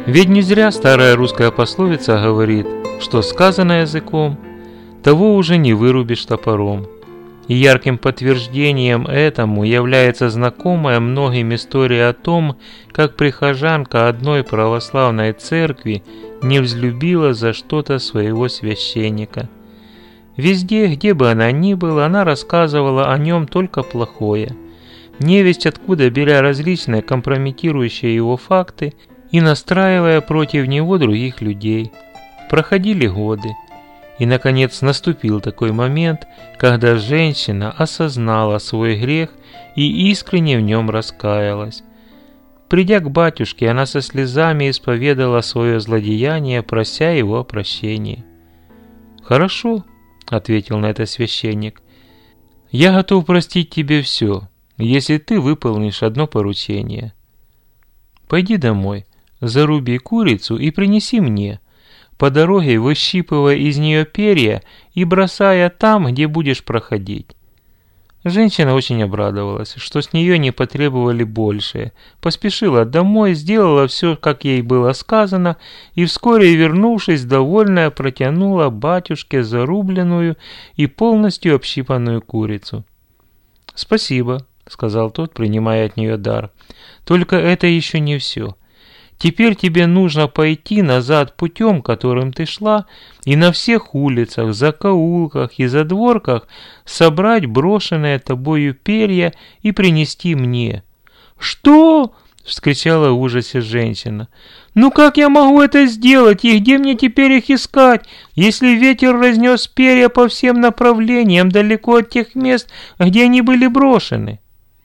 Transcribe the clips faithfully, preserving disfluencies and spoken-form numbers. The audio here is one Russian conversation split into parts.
Ведь не зря старая русская пословица говорит, что сказано языком, того уже не вырубишь топором. И ярким подтверждением этому является знакомая многим история о том, как прихожанка одной православной церкви не взлюбила за что-то своего священника. Везде, где бы она ни была, она рассказывала о нем только плохое, невесть откуда беря различные компрометирующие его факты и настраивая против него других людей. Проходили годы, и, наконец, наступил такой момент, когда женщина осознала свой грех и искренне в нем раскаялась. Придя к батюшке, она со слезами исповедала свое злодеяние, прося его о прощении. «Хорошо», — ответил на это священник, — «я готов простить тебе все, если ты выполнишь одно поручение. Пойди домой, заруби курицу и принеси мне, по дороге выщипывая из нее перья и бросая там, где будешь проходить». Женщина очень обрадовалась, что с нее не потребовали большее, поспешила домой, сделала все, как ей было сказано, и вскоре, вернувшись, довольная, протянула батюшке зарубленную и полностью общипанную курицу. «Спасибо», — сказал тот, принимая от нее дар, — «только это еще не все. Теперь тебе нужно пойти назад путем, которым ты шла, и на всех улицах, закоулках и задворках собрать брошенные тобою перья и принести мне». «Что?» — вскричала в ужасе женщина. «Ну как я могу это сделать, и где мне теперь их искать, если ветер разнес перья по всем направлениям далеко от тех мест, где они были брошены?»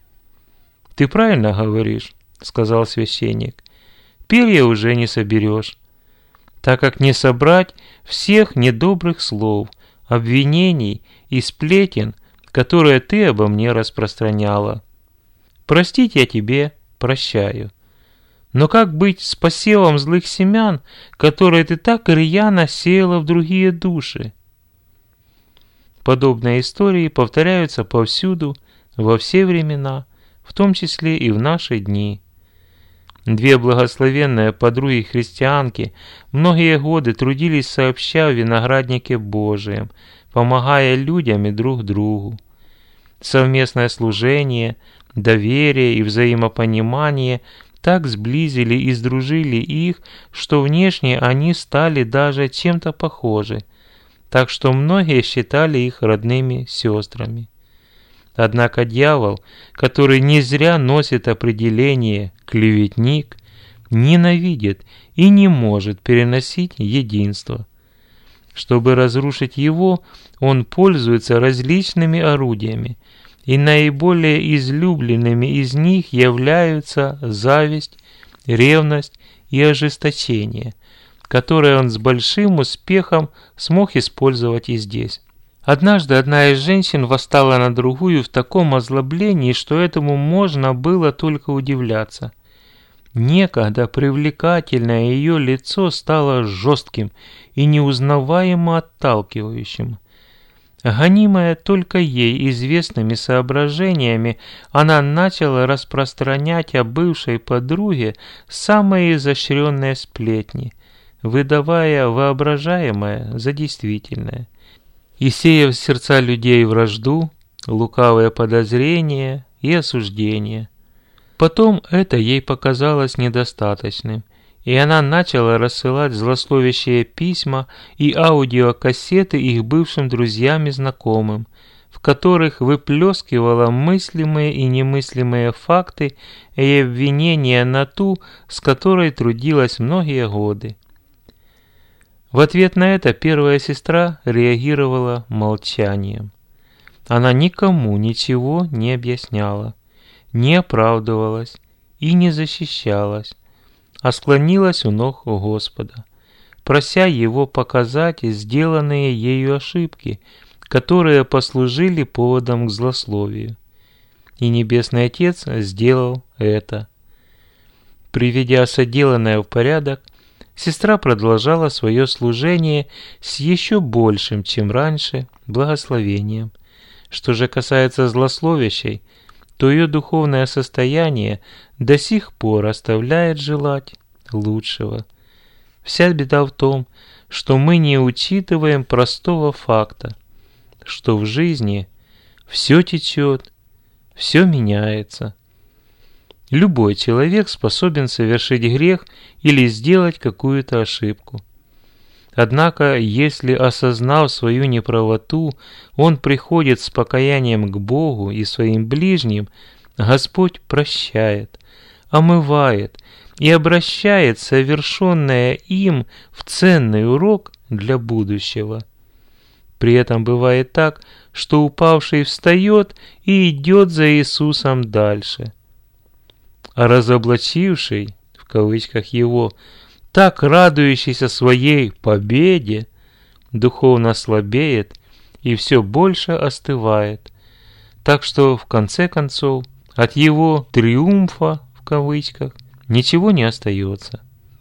«Ты правильно говоришь», — сказал священник. «Перья уже не соберешь, так как не собрать всех недобрых слов, обвинений и сплетен, которые ты обо мне распространяла. Простить я тебе прощаю. Но как быть с посевом злых семян, которые ты так рьяно сеяла в другие души?» Подобные истории повторяются повсюду, во все времена, в том числе и в наши дни. Две благословенные подруги-христианки многие годы трудились сообща в винограднике Божием, помогая людям и друг другу. Совместное служение, доверие и взаимопонимание так сблизили и сдружили их, что внешне они стали даже чем-то похожи, так что многие считали их родными сестрами. Однако дьявол, который не зря носит определение «клеветник», ненавидит и не может переносить единство. Чтобы разрушить его, он пользуется различными орудиями, и наиболее излюбленными из них являются зависть, ревность и ожесточение, которые он с большим успехом смог использовать и здесь. Однажды одна из женщин восстала на другую в таком озлоблении, что этому можно было только удивляться. Некогда привлекательное ее лицо стало жестким и неузнаваемо отталкивающим. Гонимая только ей известными соображениями, она начала распространять о бывшей подруге самые изощренные сплетни, выдавая воображаемое за действительное, и сея в сердца людей вражду, лукавые подозрения и осуждения. Потом это ей показалось недостаточным, и она начала рассылать злословящие письма и аудиокассеты их бывшим друзьям и знакомым, в которых выплескивала мыслимые и немыслимые факты и обвинения на ту, с которой трудилась многие годы. В ответ на это первая сестра реагировала молчанием. Она никому ничего не объясняла, не оправдывалась и не защищалась, а склонилась у ног Господа, прося Его показать сделанные ею ошибки, которые послужили поводом к злословию. И Небесный Отец сделал это. Приведя соделанное в порядок, сестра продолжала свое служение с еще большим, чем раньше, благословением. Что же касается злословящей, то ее духовное состояние до сих пор оставляет желать лучшего. Вся беда в том, что мы не учитываем простого факта, что в жизни все течет, все меняется. Любой человек способен совершить грех или сделать какую-то ошибку. Однако, если, осознав свою неправоту, он приходит с покаянием к Богу и своим ближним, Господь прощает, омывает и обращает совершенное им в ценный урок для будущего. При этом бывает так, что упавший встает и идет за Иисусом дальше. А разоблачивший, в кавычках его, так радующийся своей победе, духовно слабеет и все больше остывает, так что в конце концов от его «триумфа» в кавычках ничего не остается.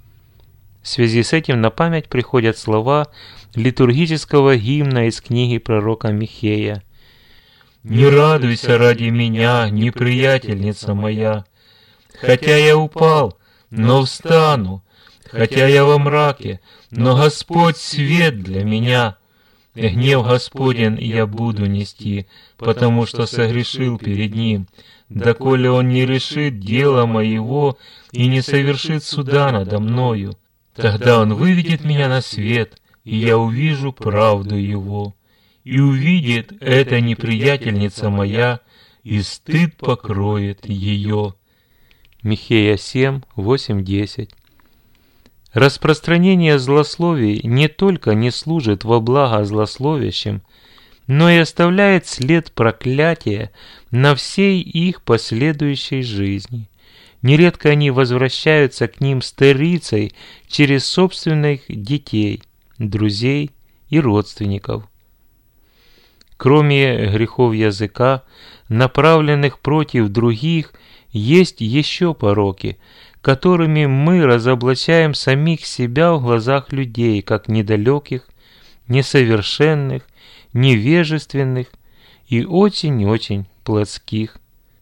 В связи с этим на память приходят слова литургического гимна из книги пророка Михея: «Не радуйся ради меня, неприятельница моя, хотя я упал, но встану, хотя я во мраке, но Господь свет для меня. Гнев Господень я буду нести, потому что согрешил перед Ним, доколе Он не решит дела моего и не совершит суда надо мною. Тогда Он выведет меня на свет, и я увижу правду Его. И увидит эта неприятельница моя, и стыд покроет ее». Михея семь, восемь, десять. Распространение злословий не только не служит во благо злословящим, но и оставляет след проклятия на всей их последующей жизни. Нередко они возвращаются к ним старицей через собственных детей, друзей и родственников. Кроме грехов языка, направленных против других, есть еще пороки, которыми мы разоблачаем самих себя в глазах людей, как недалеких, несовершенных, невежественных и очень-очень плотских.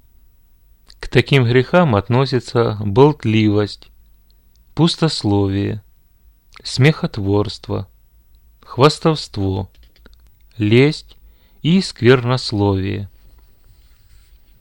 К таким грехам относятся болтливость, пустословие, смехотворство, хвастовство, лесть и сквернословие.